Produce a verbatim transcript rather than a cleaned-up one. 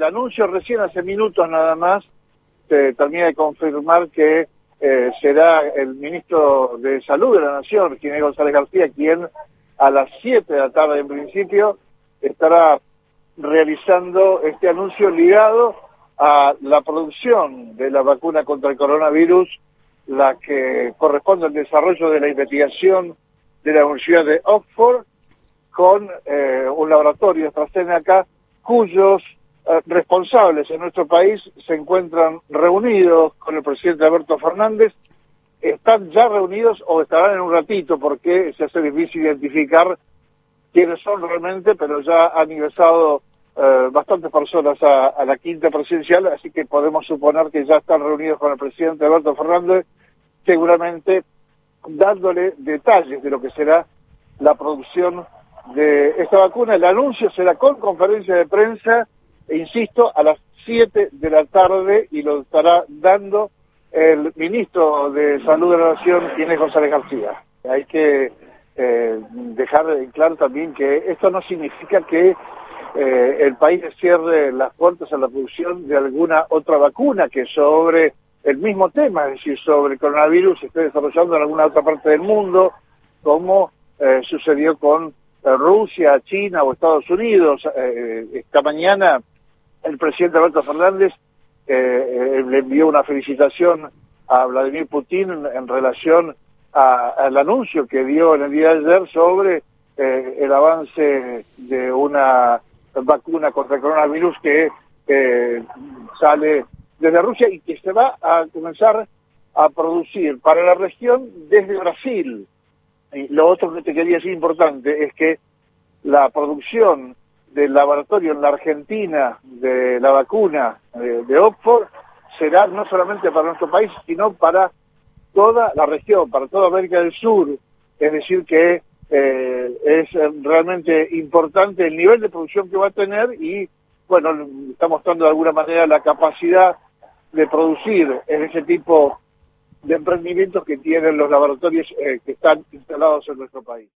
el anuncio recién hace minutos nada más, se termina de confirmar que eh, será el ministro de Salud de la Nación, Ginés González García, quien a las siete de la tarde en principio estará realizando este anuncio ligado a la producción de la vacuna contra el coronavirus, la que corresponde al desarrollo de la investigación de la Universidad de Oxford, con eh, un laboratorio AstraZeneca, cuyos eh, responsables en nuestro país se encuentran reunidos con el presidente Alberto Fernández. Están ya reunidos o estarán en un ratito, porque se hace difícil identificar quiénes son realmente, pero ya han ingresado eh, bastantes personas a, a la quinta presidencial, así que podemos suponer que ya están reunidos con el presidente Alberto Fernández, seguramente dándole detalles de lo que será la producción de esta vacuna. El anuncio será con conferencia de prensa, e insisto, a las siete de la tarde, y lo estará dando el ministro de Salud de la Nación, Ginés González García. Hay que eh, dejar en claro también que esto no significa que eh, el país cierre las puertas a la producción de alguna otra vacuna que sobre el mismo tema, es decir, sobre el coronavirus, se esté desarrollando en alguna otra parte del mundo, como eh, sucedió con eh, Rusia, China o Estados Unidos. Eh, esta mañana el presidente Alberto Fernández eh, le envió una felicitación a Vladimir Putin en, en relación a, al anuncio que dio en el día de ayer sobre eh, el avance de una vacuna contra el coronavirus que eh, sale desde Rusia y que se va a comenzar a producir para la región desde Brasil. Y lo otro que te quería decir importante es que la producción del laboratorio en la Argentina de la vacuna de, de Oxford será no solamente para nuestro país, sino para toda la región, para toda América del Sur. Es decir que eh, es realmente importante el nivel de producción que va a tener y, bueno, está mostrando de alguna manera la capacidad de producir en ese tipo de emprendimientos que tienen los laboratorios eh, que están instalados en nuestro país.